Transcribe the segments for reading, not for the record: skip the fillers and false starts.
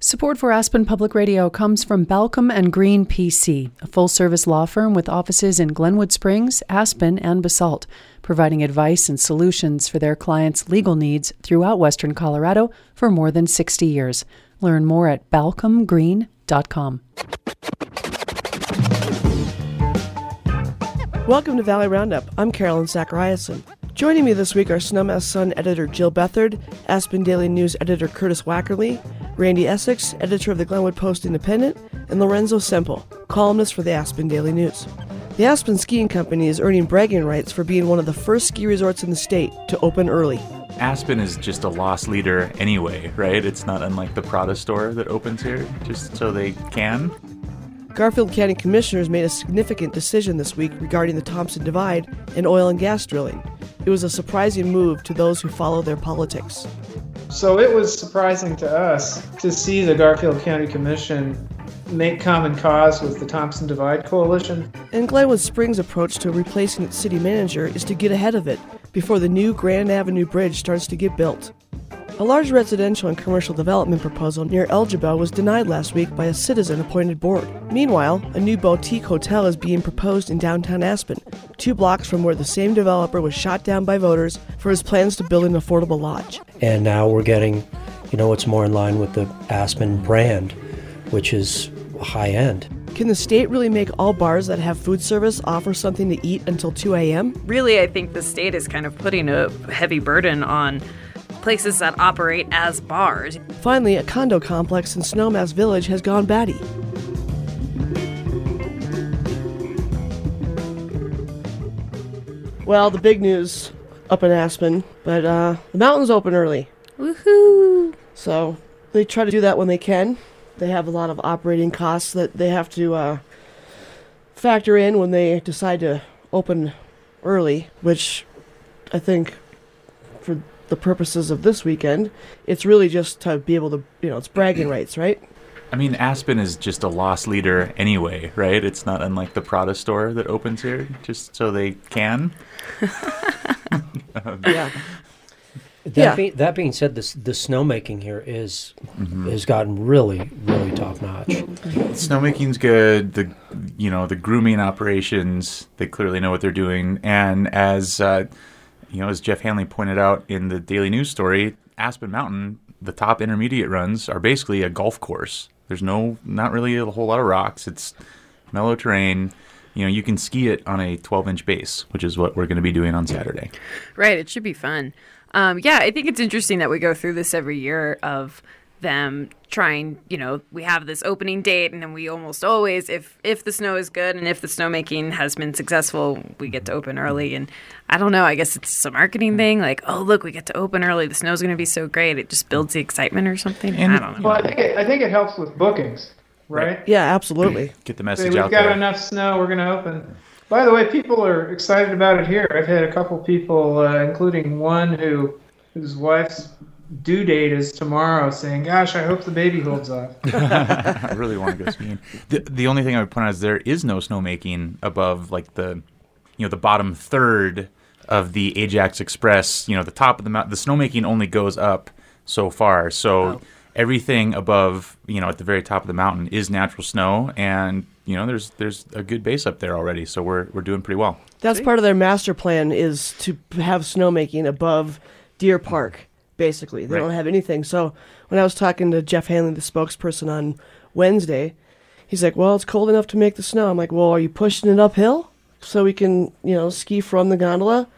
Support for Aspen Public Radio comes from Balcom and Green PC, a full-service law firm with offices in Glenwood Springs, Aspen, and Basalt, providing advice and solutions for their clients' legal needs throughout Western Colorado for more than 60 years. Learn more at balcomgreen.com. Welcome to Valley Roundup. I'm Carolyn Zachariason. Joining me this week are Snowmass Sun editor Jill Bethard, Aspen Daily News editor Curtis Wackerly, Randy Essex, editor of the Glenwood Post-Independent, and Lorenzo Semple, columnist for the Aspen Daily News. The Aspen Skiing Company is earning bragging rights for being one of the first ski resorts in the state to open early. Aspen is just a loss leader anyway, right? It's not unlike the Prada store that opens here, just so they can. Garfield County commissioners made a significant decision this week regarding the Thompson Divide and oil and gas drilling. It was a surprising move to those who follow their politics. So it was surprising to us to see the Garfield County Commission make common cause with the Thompson Divide Coalition. And Glenwood Springs' approach to replacing its city manager is to get ahead of it before the new Grand Avenue Bridge starts to get built. A large residential and commercial development proposal near Elgibel was denied last week by a citizen-appointed board. Meanwhile, a new boutique hotel is being proposed in downtown Aspen, 2 blocks from where the same developer was shot down by voters for his plans to build an affordable lodge. And now we're getting, what's more in line with the Aspen brand, which is high-end. Can the state really make all bars that have food service offer something to eat until 2 a.m.? Really, I think the state is kind of putting a heavy burden on places that operate as bars. Finally, a condo complex in Snowmass Village has gone batty. Well, the big news up in Aspen, but the mountains open early. Woohoo! So they try to do that when they can. They have a lot of operating costs that they have to factor in when they decide to open early, which I think for the purposes of this weekend, it's really just to be able to, it's bragging rights, right? I mean, Aspen is just a loss leader anyway, right? It's not unlike the Prada store that opens here, just so they can. Yeah. That being said, the snowmaking here has gotten really, really top notch. Snowmaking's good. The grooming operations, they clearly know what they're doing. And as Jeff Hanley pointed out in the Daily News story, Aspen Mountain, the top intermediate runs are basically a golf course. There's not really a whole lot of rocks. It's mellow terrain. You can ski it on a 12-inch base, which is what we're going to be doing on Saturday. Right. It should be fun. I think it's interesting that we go through this every year of them trying, we have this opening date, and then we almost always, if the snow is good and if the snowmaking has been successful, we get to open early. And I don't know, I guess it's a marketing thing, like, oh, look, we get to open early. The snow's going to be so great. It just builds the excitement or something. I don't know. Well, I think it helps with bookings, right? Yeah, absolutely. Get the message We've out there. got enough snow, we're going to open. By the way, people are excited about it here. I've had a couple people, including one whose wife's due date is tomorrow, saying, gosh, I hope the baby holds up. I really want to go skiing. The only thing I would point out is there is no snowmaking above like the bottom third of the Ajax Express. The top of the mountain. The snowmaking only goes up so far. So everything above, at the very top of the mountain is natural snow, and there's a good base up there already. So we're doing pretty well. That's part of their master plan, is to have snowmaking above Deer Park. Basically, they don't have anything. So when I was talking to Jeff Hanley, the spokesperson, on Wednesday, he's like, well, it's cold enough to make the snow. I'm like, well, are you pushing it uphill so we can, ski from the gondola?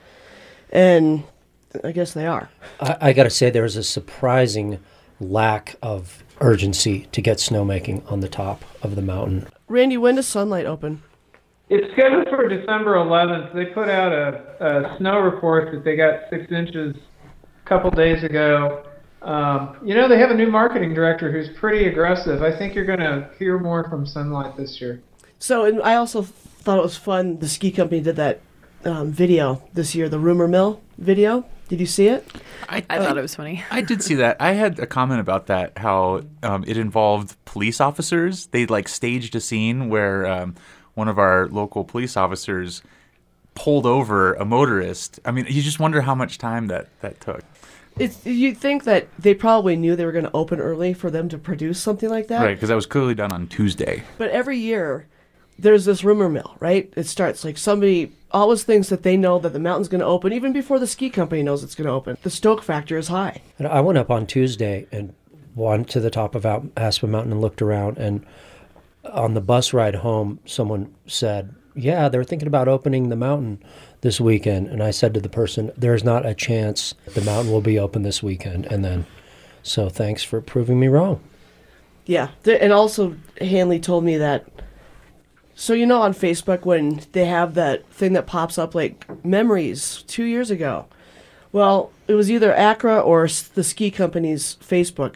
And I guess they are. I got to say, there's a surprising lack of urgency to get snowmaking on the top of the mountain. Randy, when does Sunlight open? It's scheduled for December 11th. They put out a snow report that they got 6 inches couple days ago. They have a new marketing director who's pretty aggressive. I think you're going to hear more from Sunlight this year. So, and I also thought it was fun. The ski company did that video this year, the Rumor Mill video. Did you see it? I thought it was funny. I did see that. I had a comment about that, how it involved police officers. They staged a scene where one of our local police officers pulled over a motorist. I mean, you just wonder how much time that took. You'd think that they probably knew they were going to open early for them to produce something like that. Right, because that was clearly done on Tuesday. But every year, there's this rumor mill, right? It starts like somebody always thinks that they know that the mountain's going to open even before the ski company knows it's going to open. The stoke factor is high. And I went up on Tuesday and went to the top of Aspen Mountain and looked around. And on the bus ride home, someone said, yeah, they're thinking about opening the mountain this weekend. And I said to the person, there's not a chance the mountain will be open this weekend. And then, so thanks for proving me wrong. Yeah. And also, Hanley told me that, so you know on Facebook when they have that thing that pops up like memories 2 years ago? Well, it was either Accra or the ski company's Facebook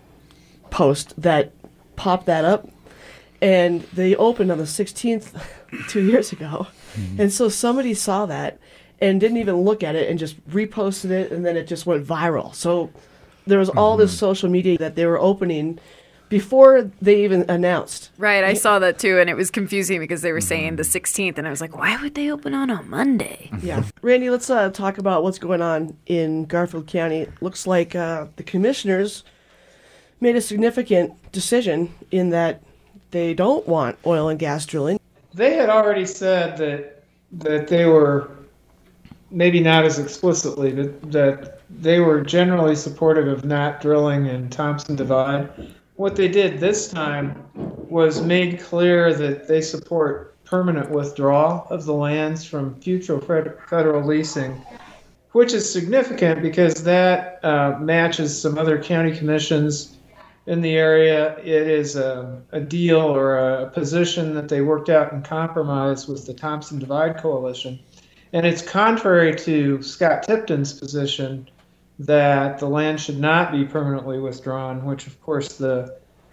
post that popped that up. And they opened on the 16th 2 years ago. Mm-hmm. And so somebody saw that and didn't even look at it and just reposted it, and then it just went viral. So there was all this social media that they were opening before they even announced. Right, I saw that too, and it was confusing because they were saying the 16th, and I was like, why would they open on a Monday? Yeah. Randy, let's talk about what's going on in Garfield County. It looks like the commissioners made a significant decision in that they don't want oil and gas drilling. They had already said that they were, maybe not as explicitly, that they were generally supportive of not drilling in Thompson Divide. What they did this time was made clear that they support permanent withdrawal of the lands from future federal leasing, which is significant because that matches some other county commissions in the area. It is a deal or a position that they worked out in compromise with the Thompson Divide Coalition. And it's contrary to Scott Tipton's position that the land should not be permanently withdrawn, which of course the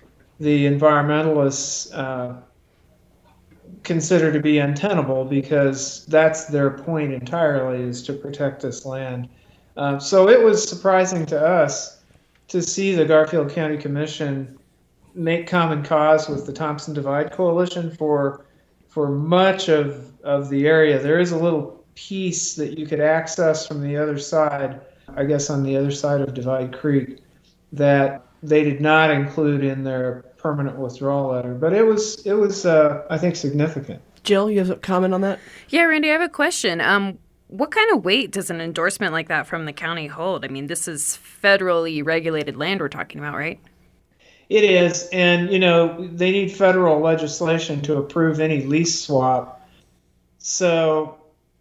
environmentalists consider to be untenable because that's their point entirely, is to protect this land. So it was surprising to us to see the Garfield County Commission make common cause with the Thompson Divide Coalition for much of the area. There is a little piece that you could access from the other side, I guess on the other side of Divide Creek, that they did not include in their permanent withdrawal letter. But it was I think, significant. Jill, you have a comment on that? Yeah, Randy, I have a question. What kind of weight does an endorsement like that from the county hold? I mean, this is federally regulated land we're talking about, right? It is, and they need federal legislation to approve any lease swap. So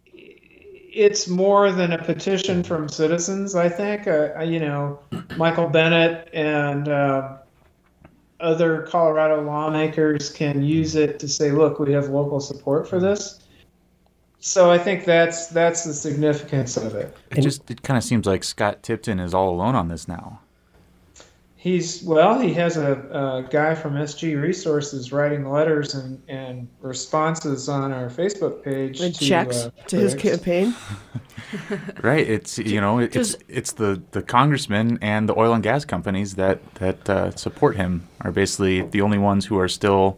it's more than a petition from citizens, I think. Michael Bennett and other Colorado lawmakers can use it to say, look, we have local support for this. So I think that's the significance of it. It kind of seems like Scott Tipton is all alone on this now. He has a guy from SG Resources writing letters and responses on our Facebook page. And checks to his campaign. Right. It's it's the congressmen and the oil and gas companies that support him are basically the only ones who are still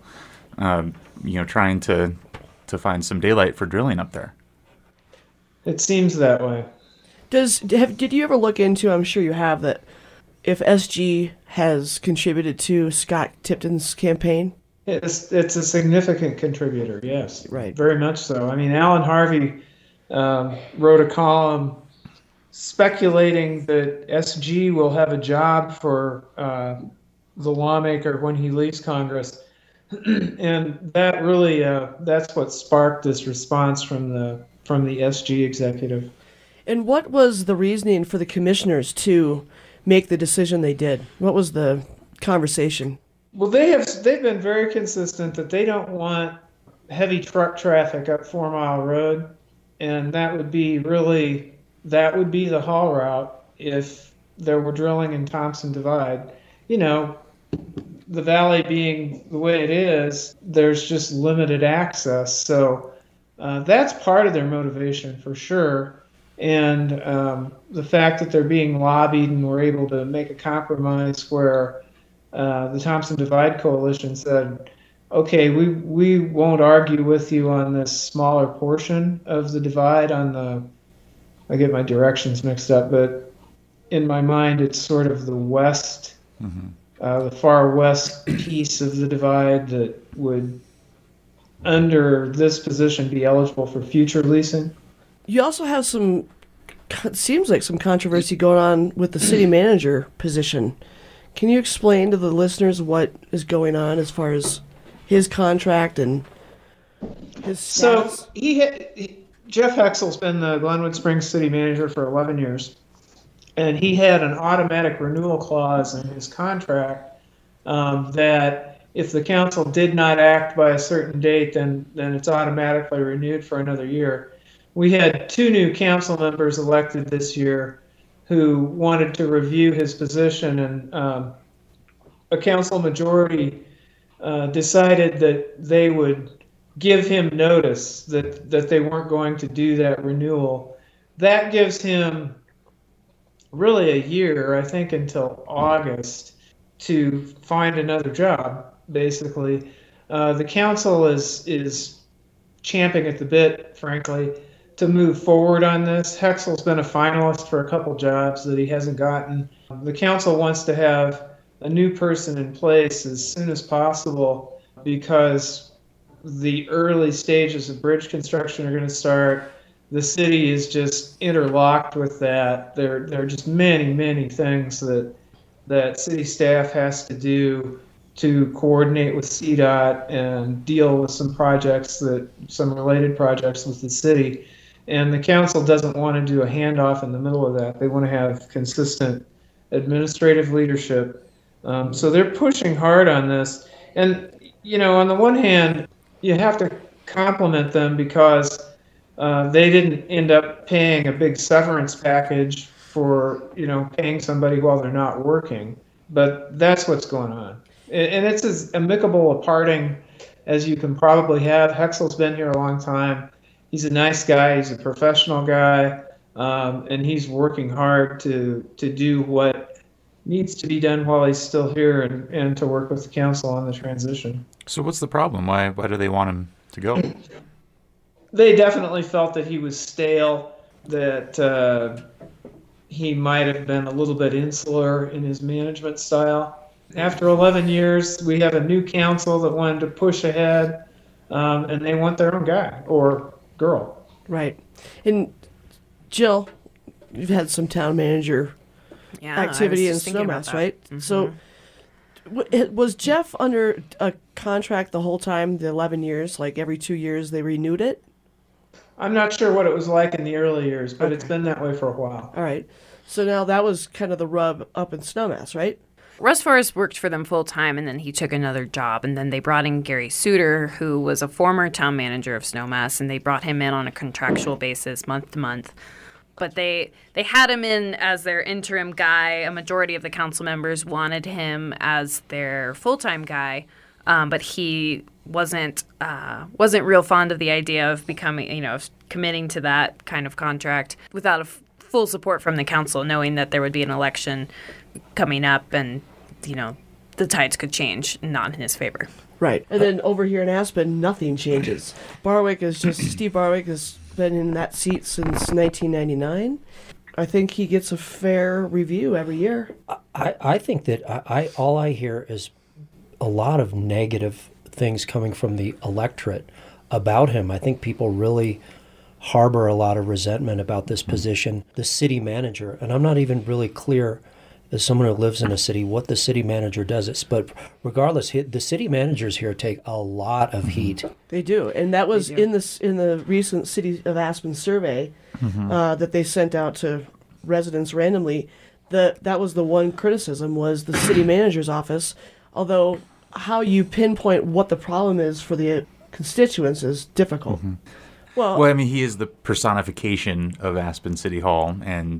trying to find some daylight for drilling up there. It seems that way. Did you ever look into, I'm sure you have, that if SG has contributed to Scott Tipton's campaign? It's a significant contributor, yes. Right. Very much so. I mean, Alan Harvey wrote a column speculating that SG will have a job for the lawmaker when he leaves Congress. And that really, that's what sparked this response from the SG executive. And what was the reasoning for the commissioners to make the decision they did? What was the conversation? Well, they've been very consistent that they don't want heavy truck traffic up 4 Mile Road, and that would be the haul route if there were drilling in Thompson Divide. The valley being the way it is, there's just limited access. So that's part of their motivation for sure. And the fact that they're being lobbied and were able to make a compromise where the Thompson Divide Coalition said, okay, we won't argue with you on this smaller portion of the divide on I get my directions mixed up, but in my mind, it's sort of the far west piece of the divide that would, under this position, be eligible for future leasing. You also have it seems like some controversy going on with the city manager position. Can you explain to the listeners what is going on as far as his contract and his status? So Jeff Hexel's been the Glenwood Springs city manager for 11 years, and he had an automatic renewal clause in his contract that if the council did not act by a certain date, then it's automatically renewed for another year. We had 2 new council members elected this year who wanted to review his position, and a council majority decided that they would give him notice that they weren't going to do that renewal. That gives him really a year, I think, until August to find another job, basically. The council is champing at the bit, frankly, to move forward on this. Hexel's been a finalist for a couple jobs that he hasn't gotten. The council wants to have a new person in place as soon as possible because the early stages of bridge construction are going to start. The city is just interlocked with that. There are just many, many things that city staff has to do to coordinate with CDOT and deal with some related projects with the city. And the council doesn't want to do a handoff in the middle of that. They want to have consistent administrative leadership. So they're pushing hard on this. And, on the one hand, you have to compliment them because they didn't end up paying a big severance package for, paying somebody while they're not working. But that's what's going on. And it's as amicable a parting as you can probably have. Hexel's been here a long time. He's a nice guy. He's a professional guy. And he's working hard to do what needs to be done while he's still here and to work with the council on the transition. So what's the problem? Why do they want him to go? They definitely felt that he was stale, that he might have been a little bit insular in his management style. After 11 years, we have a new council that wanted to push ahead, and they want their own guy or girl. Right. And Jill, you've had some town manager activity in Snowmass, right? Mm-hmm. So was Jeff under a contract the whole time, the 11 years, like every 2 years they renewed it? I'm not sure what it was like in the early years, but It's been that way for a while. All right. So now that was kind of the rub up in Snowmass, right? Russ Forrest worked for them full time, and then he took another job. And then they brought in Gary Suter, who was a former town manager of Snowmass, and they brought him in on a contractual basis, month to month. But they had him in as their interim guy. A majority of the council members wanted him as their full-time guy, but he wasn't real fond of the idea of becoming, of committing to that kind of contract without full support from the council, knowing that there would be an election coming up and, the tides could change, not in his favor. Right. And then over here in Aspen, nothing changes. Steve Barwick has been in that seat since 1999. I think he gets a fair review every year. I think that all I hear is a lot of negative things coming from the electorate about him. I think people really harbor a lot of resentment about this position, the city manager. And I'm not even really clear, as someone who lives in a city, what the city manager does. But regardless, the city managers here take a lot of heat. They do, and that was in the recent City of Aspen survey that they sent out to residents randomly. That was the one criticism, was the city manager's office. Although how you pinpoint what the problem is for the constituents is difficult. Mm-hmm. Well, I mean, he is the personification of Aspen City Hall, and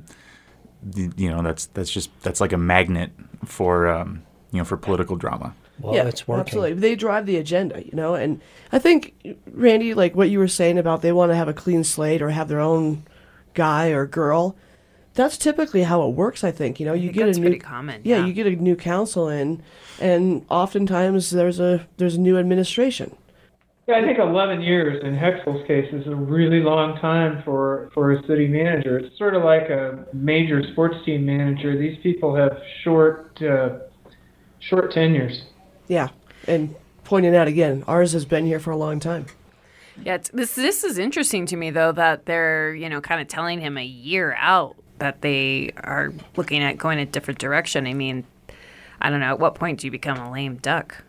that's like a magnet for for political drama. Well, it's working. Absolutely. They drive the agenda, and I think, Randy, like what you were saying about they want to have a clean slate or have their own guy or girl, that's typically how it works, I think. You get that's a new, pretty common. Yeah, you get a new council in, and oftentimes there's a new administration. Yeah, I think 11 years in Hexel's case is a really long time for a city manager. It's sort of like a major sports team manager. These people have short tenures. Yeah, and pointing out again, ours has been here for a long time. Yeah, this is interesting to me though that they're kind of telling him a year out that they are looking at going a different direction. I mean, I don't know. At what point do you become a lame duck?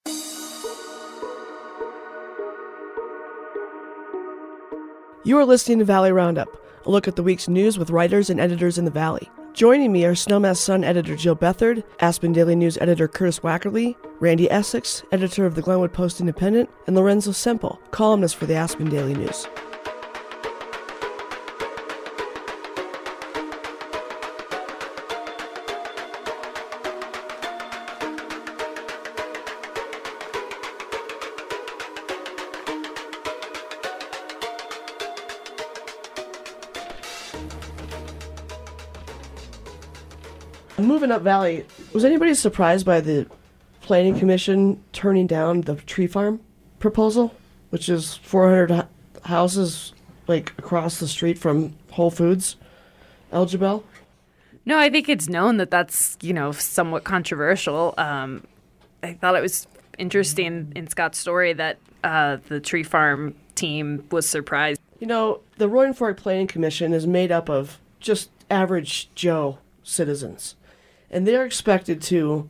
You are listening to Valley Roundup, a look at the week's news with writers and editors in the Valley. Joining me are Snowmass Sun editor Jill Bethard, Aspen Daily News editor Curtis Wackerly, Randy Essex, editor of the Glenwood Post Independent, and Lorenzo Semple, columnist for the Aspen Daily News. Moving up Valley, was anybody surprised by the Planning Commission turning down the tree farm proposal, which is 400 houses like across the street from Whole Foods, Elgibel? No, I think it's known that that's somewhat controversial. I thought it was interesting in Scott's story that the tree farm team was surprised. The Roaring Fork Planning Commission is made up of just average Joe citizens. And they're expected to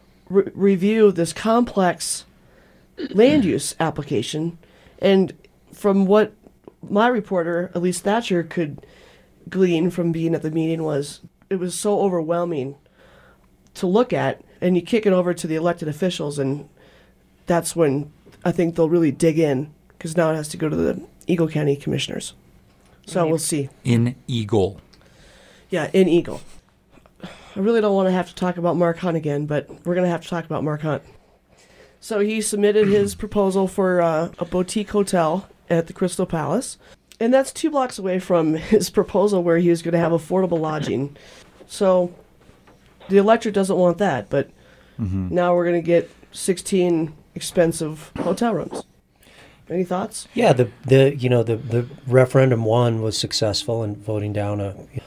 review this complex land use application. And from what my reporter, Elise Thatcher, could glean from being at the meeting it was so overwhelming to look at. And you kick it over to the elected officials, and that's when I think they'll really dig in, because now it has to go to the Eagle County commissioners. So we'll see. In Eagle. Yeah, in Eagle. I really don't want to have to talk about Mark Hunt again, but we're going to have to talk about Mark Hunt. So he submitted his proposal for a boutique hotel at the Crystal Palace, and that's 2 blocks away from his proposal where he was going to have affordable lodging. So the electorate doesn't want that, but now we're going to get 16 expensive hotel rooms. Any thoughts? Yeah, the referendum one was successful in voting down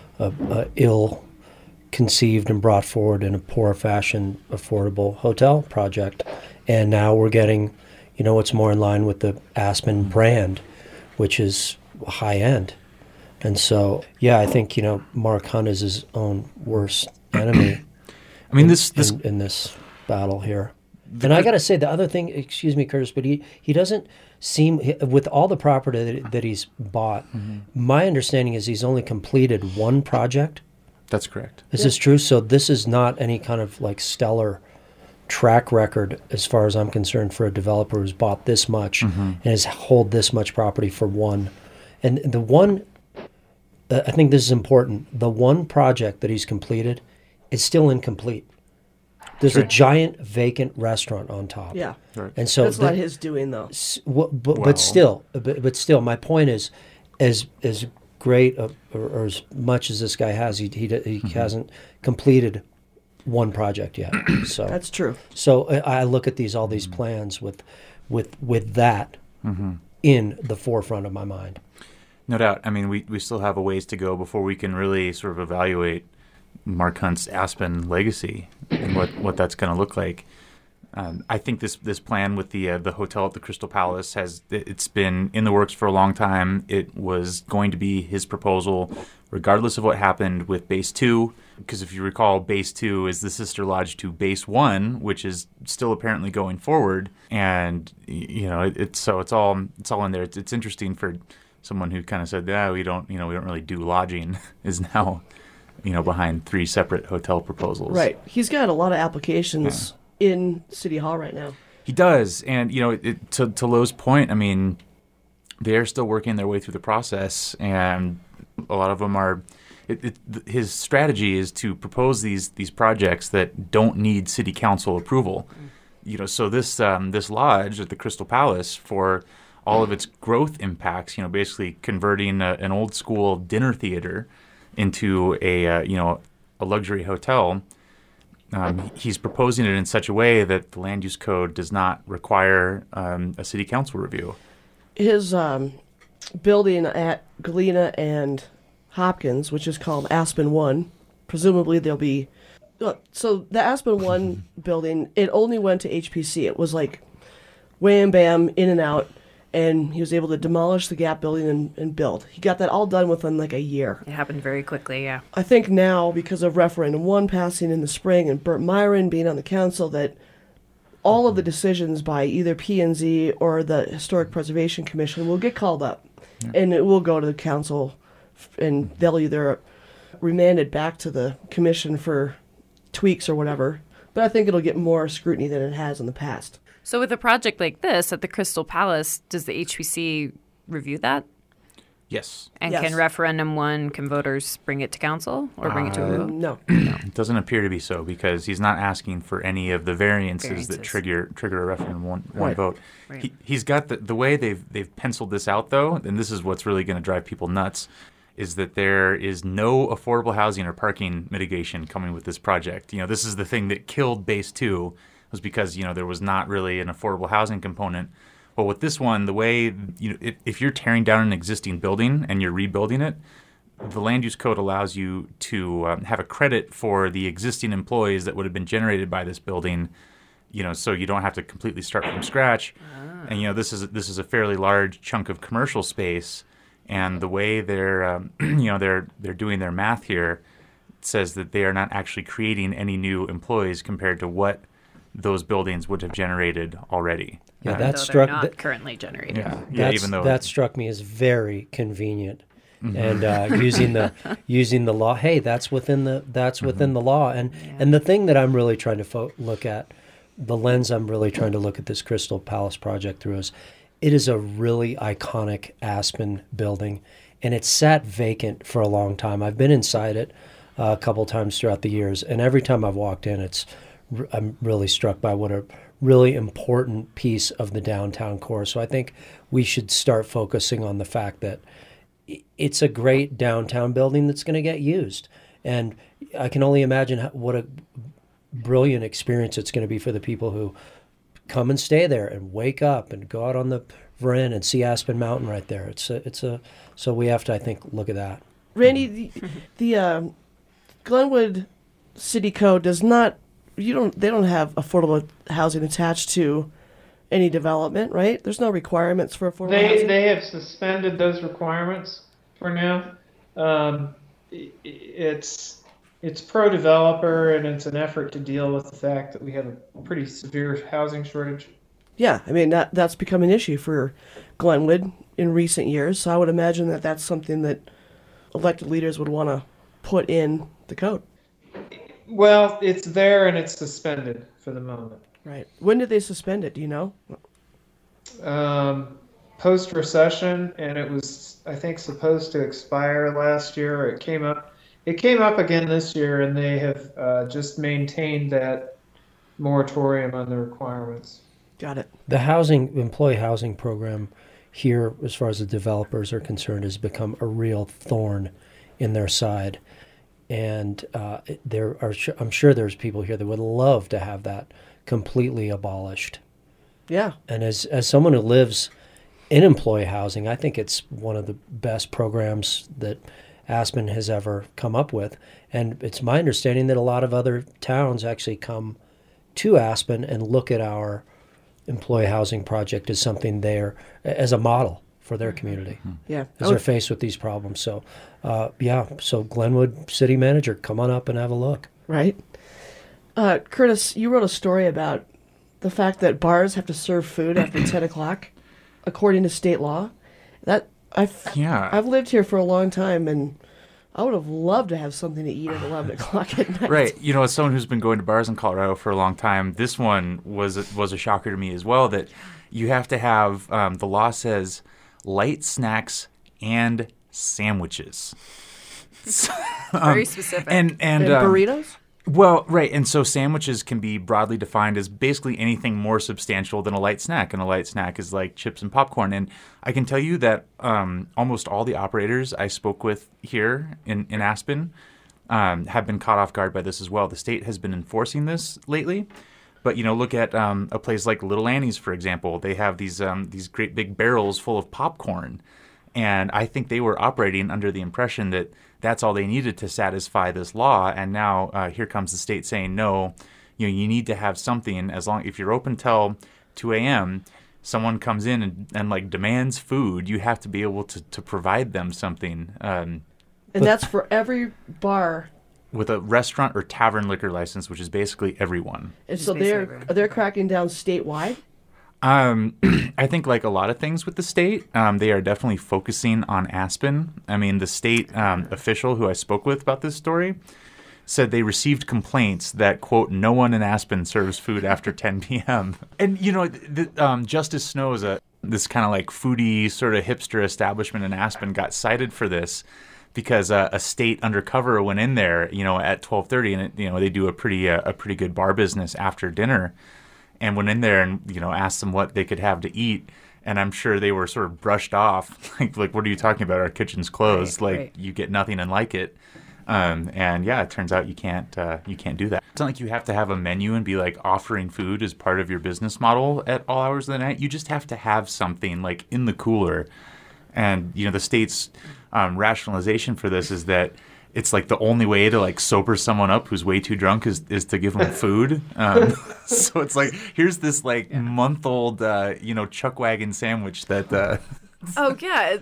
a ill-conceived and brought forward in a poor fashion affordable hotel project, and now we're getting what's more in line with the Aspen brand, which is high end. And so I think Mark Hunt is his own worst enemy. I mean, in this battle here. And I got to say, the other thing, excuse me, Curtis, but he doesn't seem, with all the property that he's bought, my understanding is he's only completed one project. That's correct. Is this true? So this is not any kind of stellar track record, as far as I'm concerned, for a developer who's bought this much and has hold this much property for one. And the one, I think this is important, the one project that he's completed is still incomplete. There's a giant vacant restaurant on top. Yeah. Right. And so that's not his doing, though. But still, my point is, as great or as much as this guy has, he hasn't completed one project yet. So that's true. So I look at all these plans with that in the forefront of my mind. No doubt. I mean, we still have a ways to go before we can really sort of evaluate Mark Hunt's Aspen legacy and what that's going to look like. I think this plan with the hotel at the Crystal Palace it's been in the works for a long time. It was going to be his proposal, regardless of what happened with Base 2, because if you recall, Base 2 is the sister lodge to Base 1, which is still apparently going forward. And it's all in there. It's interesting for someone who kind of said, we don't really do lodging, is now behind 3 separate hotel proposals. Right. He's got a lot of applications in City Hall right now. He does. And, to Lowe's point, I mean, they're still working their way through the process, and a lot of them are his strategy is to propose these projects that don't need city council approval. So this lodge at the Crystal Palace, for all of its growth impacts, basically converting an old school dinner theater into a luxury hotel, he's proposing it in such a way that the land use code does not require a city council review. His building at Galena and Hopkins, which is called Aspen 1, presumably there'll be... So the Aspen 1 building, it only went to HPC. It was like wham, bam, in and out, and he was able to demolish the Gap building and build. He got that all done within like a year. It happened very quickly, yeah. I think now, because of Referendum 1 passing in the spring and Burt Myron being on the council, that all of the decisions by either P&Z or the Historic Preservation Commission will get called up. Yeah. And it will go to the council, and they'll either remand it back to the commission for tweaks or whatever. But I think it'll get more scrutiny than it has in the past. So with a project like this at the Crystal Palace, does the HPC review that? Yes. And Yes. can Referendum 1, can voters bring it to council or bring it to a vote? No. It doesn't appear to be so, because he's not asking for any of the variances that Variances. trigger a Referendum 1 Right. vote. Right. He's got the way they've penciled this out, though, and this is what's really going to drive people nuts, is that there is no affordable housing or parking mitigation coming with this project. This is the thing that killed Base 2, was because, there was not really an affordable housing component. But with this one, the way, if you're tearing down an existing building and you're rebuilding it, the land use code allows you to have a credit for the existing employees that would have been generated by this building, so you don't have to completely start from scratch. And, this is a fairly large chunk of commercial space. And the way they're, they're doing their math here says that they are not actually creating any new employees compared to what those buildings would have generated already. Yeah, Even that though struck they're not currently generated. that struck me as very convenient, and using the law. Hey, that's within the law, and the thing that I'm really trying to look at, the lens I'm really trying to look at this Crystal Palace project through is, it is a really iconic Aspen building, and it's sat vacant for a long time. I've been inside it a couple times throughout the years, and every time I've walked in, I'm really struck by what a really important piece of the downtown core. So I think we should start focusing on the fact that it's a great downtown building that's going to get used. And I can only imagine what a brilliant experience it's going to be for the people who come and stay there and wake up and go out on the veranda and see Aspen Mountain right there. So we have to, I think, look at that. Randy, the Glenwood City Code does not... they don't have affordable housing attached to any development, right? There's no requirements for affordable housing. They have suspended those requirements for now. It's pro-developer, and it's an effort to deal with the fact that we have a pretty severe housing shortage. Yeah, I mean, that's become an issue for Glenwood in recent years, so I would imagine that that's something that elected leaders would want to put in the code. Well, it's there and it's suspended for the moment. Right. When did they suspend it? Do you know? Post-recession, and it was, I think, supposed to expire last year. It came up again this year, and they have just maintained that moratorium on the requirements. Got it. The employee housing program here, as far as the developers are concerned, has become a real thorn in their side. And I'm sure there's people here that would love to have that completely abolished. Yeah. And as someone who lives in employee housing, I think it's one of the best programs that Aspen has ever come up with. And it's my understanding that a lot of other towns actually come to Aspen and look at our employee housing project as something there, as a model for their community. Yeah. As they're faced with these problems. So, so Glenwood City Manager, come on up and have a look. Right. Curtis, you wrote a story about the fact that bars have to serve food after 10 o'clock, according to state law. I've lived here for a long time, and I would have loved to have something to eat at 11 o'clock at night. Right. As someone who's been going to bars in Colorado for a long time, this one was a shocker to me as well, that you have to have, the law says, light snacks and sandwiches. Very specific. And burritos? Well, right. And so sandwiches can be broadly defined as basically anything more substantial than a light snack. And a light snack is like chips and popcorn. And I can tell you that almost all the operators I spoke with here in Aspen have been caught off guard by this as well. The state has been enforcing this lately. But, look at a place like Little Annie's, for example. They have these great big barrels full of popcorn. And I think they were operating under the impression that that's all they needed to satisfy this law. And now here comes the state saying, no, you need to have something if you're open till 2 a.m., someone comes in and like demands food, you have to be able to provide them something. And that's for every bar. With a restaurant or tavern liquor license, which is basically everyone. And so they're cracking down statewide? I think like a lot of things with the state, they are definitely focusing on Aspen. I mean, the state official who I spoke with about this story said they received complaints that, quote, no one in Aspen serves food after 10 p.m. And, Justice Snows, this kind of like foodie sort of hipster establishment in Aspen, got cited for this because a state undercover went in there, at 12:30, and they do a pretty good bar business after dinner, and went in there and asked them what they could have to eat, and I'm sure they were sort of brushed off, like what are you talking about? Our kitchen's closed, right. You get nothing and like it, and yeah, it turns out you can't do that. It's not like you have to have a menu and be like offering food as part of your business model at all hours of the night. You just have to have something like in the cooler. And, the state's rationalization for this is that it's like the only way to like sober someone up who's way too drunk is to give them food. So it's like, here's this like month-old, chuck wagon sandwich that... Oh, yeah.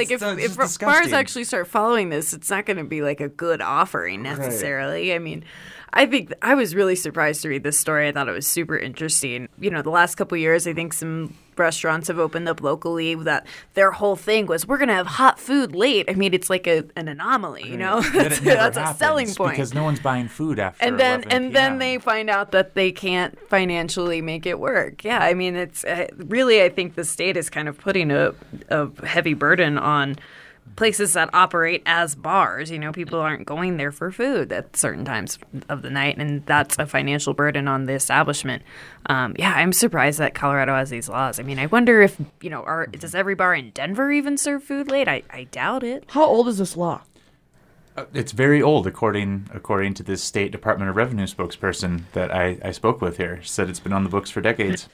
If bars actually start following this, it's not going to be like a good offering necessarily. Right. I mean, I think I was really surprised to read this story. I thought it was super interesting. The last couple of years, I think some restaurants have opened up locally that their whole thing was, we're going to have hot food late. I mean, it's like an anomaly, That's a selling point. Because no one's buying food after then they find out that they can't financially make it work. Yeah, I mean, it's really, I think the state is kind of putting a heavy burden on places that operate as bars. People aren't going there for food at certain times of the night, and that's a financial burden on the establishment. I'm surprised that Colorado has these laws. I mean, I wonder if, does every bar in Denver even serve food late? I doubt it. How old is this law? It's very old, according to this State Department of Revenue spokesperson that I spoke with here. She said it's been on the books for decades.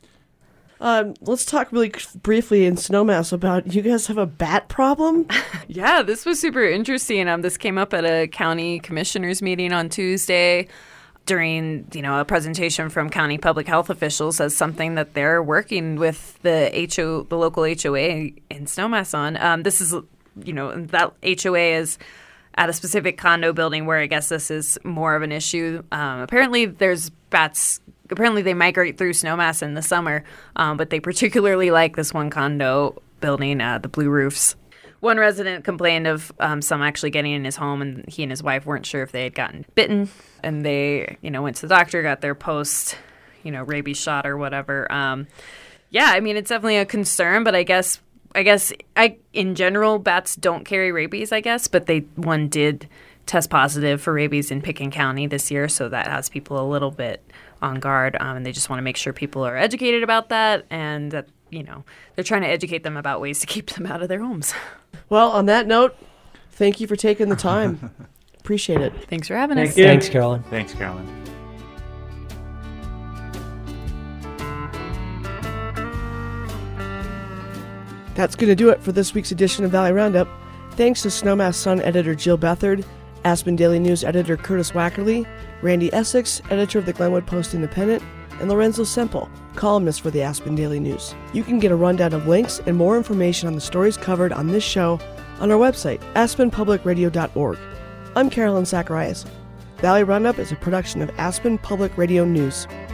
Let's talk really briefly in Snowmass about, you guys have a bat problem? Yeah, this was super interesting. This came up at a county commissioners meeting on Tuesday during, a presentation from county public health officials as something that they're working with the local HOA in Snowmass on. This is, that HOA is at a specific condo building where I guess this is more of an issue. Apparently there's bats. Apparently they migrate through Snowmass in the summer, but they particularly like this one condo building, the Blue Roofs. One resident complained of some actually getting in his home, and he and his wife weren't sure if they had gotten bitten, and they, went to the doctor, got their post, rabies shot or whatever. I mean, it's definitely a concern, but I guess in general, bats don't carry rabies, I guess, but one did test positive for rabies in Pitkin County this year, so that has people a little bit on guard, and they just want to make sure people are educated about that, and that they're trying to educate them about ways to keep them out of their homes. Well, on that note, thank you for taking the time. Appreciate it. Thanks for having us. Thanks, Carolyn. Thanks, Carolyn. That's going to do it for this week's edition of Valley Roundup. Thanks to Snowmass Sun editor Jill Bethard, Aspen Daily News editor Curtis Wackerly, Randy Essex, editor of the Glenwood Post-Independent, and Lorenzo Semple, columnist for the Aspen Daily News. You can get a rundown of links and more information on the stories covered on this show on our website, aspenpublicradio.org. I'm Carolyn Zacharias. Valley Roundup is a production of Aspen Public Radio News.